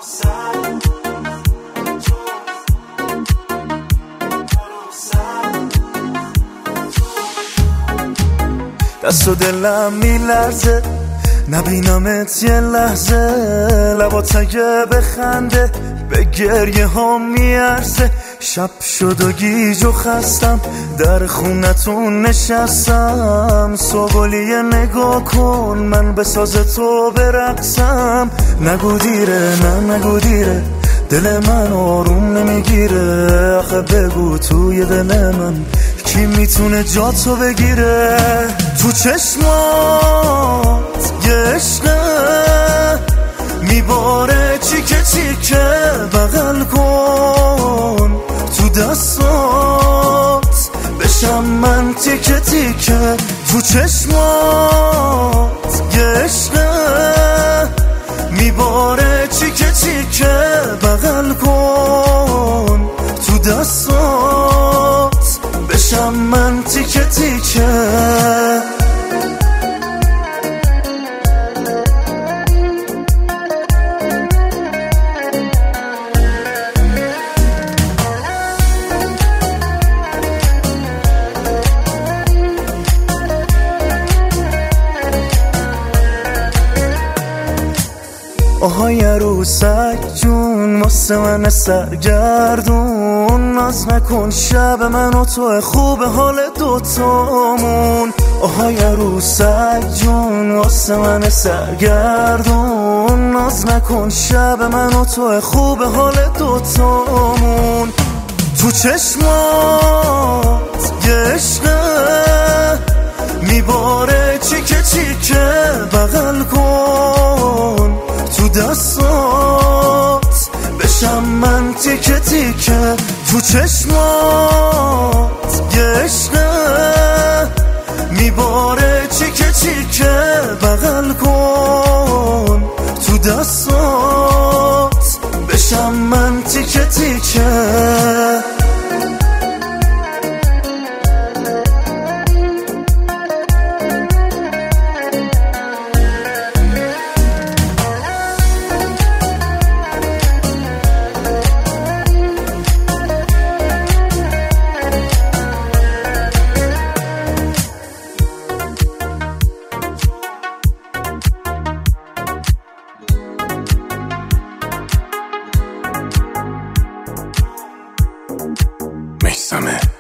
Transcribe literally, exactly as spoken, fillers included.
دست و دلم میلرزه نبینمت یه لحظه، لبات اگه بخنده به گریه ها میارزه. شب شد و گیج و خستم در خونتون نشستم، صبحولیه نگاه کن من به ساز تو برقصم. نگو دیره نه نگو دیره دل من آروم نمیگیره، آخه بگو توی دل من کی میتونه جا تو بگیره. تو چشمات یه عشقه میباره چیکه چیکه، بغل کن تو دستات بشم من تیکه تیکه. تو چشمات یه عشقه میباره چیکه چیکه، بغل کن تو دستات بشم من تیکه تیکه. آهای عروسک جون واسه من سرگردون، ناز نکن شب من و تو خوب حال دوتامون. آهای عروسک جون واسه من سرگردون، ناز نکن شب من و تو خوب حال دوتامون. تو چشمات یه عشقه میباره چیکه چیکه، بغل کن تو دستات بشم من تیکه تیکه. تو چشمات یه عشقه میباره چیکه چیکه، بغل کن تو دستات بشم من تیکه تیکه. Mesame